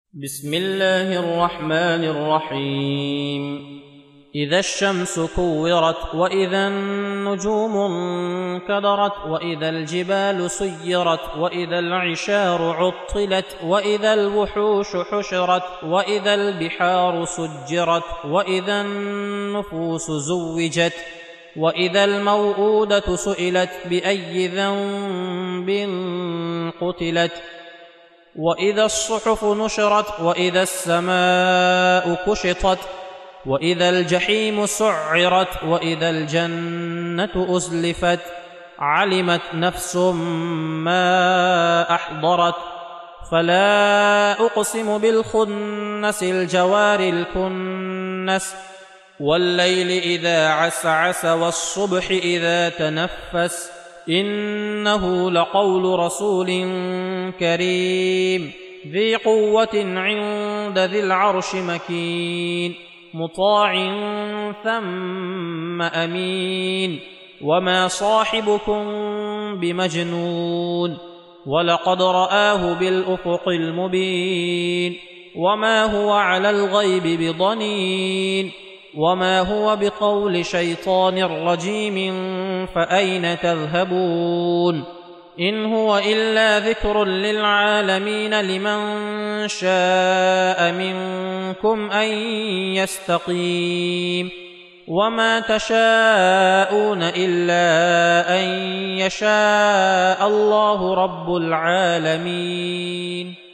بسم الله الرحمن الرحيم إذا الشمس كورت وإذا النجوم انكدرت وإذا الجبال سيرت وإذا العشار عطلت وإذا الوحوش حشرت وإذا البحار سجرت وإذا النفوس زوجت وإذا الموءودة سئلت بأي ذنب قتلت وإذا الصحف نشرت وإذا السماء كشطت وإذا الجحيم سعرت وإذا الجنة أزلفت علمت نفس ما أحضرت فلا أقسم بالخنس الجوار الكنس والليل إذا عسعس والصبح إذا تنفس إنه لقول رسول كريم ذي قوة عند ذي العرش مكين مطاع ثم أمين وما صاحبكم بمجنون ولقد رآه بالأفق المبين وما هو على الغيب بضنين وما هو بقول شيطان رجيم فأين تذهبون إن هو إلا ذكر للعالمين لمن شاء منكم أن يستقيم وما تشاءون إلا أن يشاء الله رب العالمين.